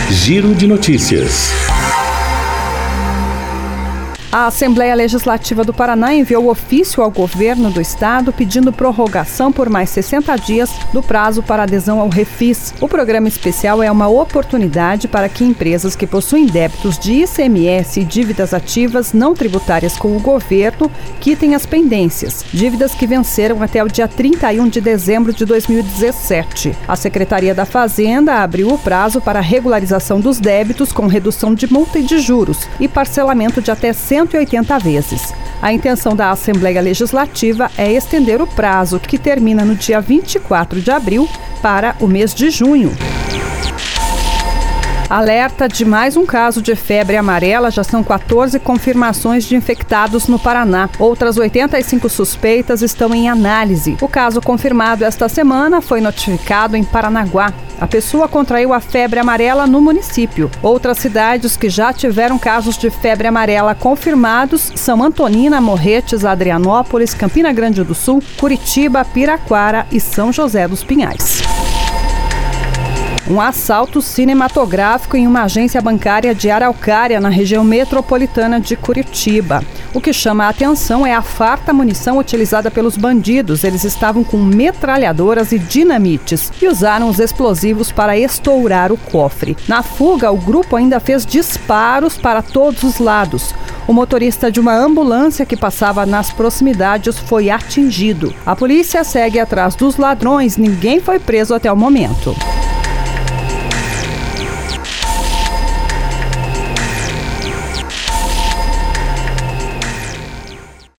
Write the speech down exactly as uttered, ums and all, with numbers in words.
Giro de notícias. A Assembleia Legislativa do Paraná enviou ofício ao governo do estado pedindo prorrogação por mais sessenta dias do prazo para adesão ao Refis. O programa especial é uma oportunidade para que empresas que possuem débitos de I C M S e dívidas ativas não tributárias com o governo quitem as pendências, dívidas que venceram até o dia trinta e um de dezembro de dois mil e dezessete. A Secretaria da Fazenda abriu o prazo para regularização dos débitos com redução de multa e de juros e parcelamento de até cento e oitenta vezes. A intenção da Assembleia Legislativa é estender o prazo, que termina no dia vinte e quatro de abril, para o mês de junho. Alerta de mais um caso de febre amarela, já são quatorze confirmações de infectados no Paraná. Outras oitenta e cinco suspeitas estão em análise. O caso confirmado esta semana foi notificado em Paranaguá. A pessoa contraiu a febre amarela no município. Outras cidades que já tiveram casos de febre amarela confirmados são Antonina, Morretes, Adrianópolis, Campina Grande do Sul, Curitiba, Piraquara e São José dos Pinhais. Um assalto cinematográfico em uma agência bancária de Araucária, na região metropolitana de Curitiba. O que chama a atenção é a farta munição utilizada pelos bandidos. Eles estavam com metralhadoras e dinamites e usaram os explosivos para estourar o cofre. Na fuga, o grupo ainda fez disparos para todos os lados. O motorista de uma ambulância que passava nas proximidades foi atingido. A polícia segue atrás dos ladrões. Ninguém foi preso até o momento.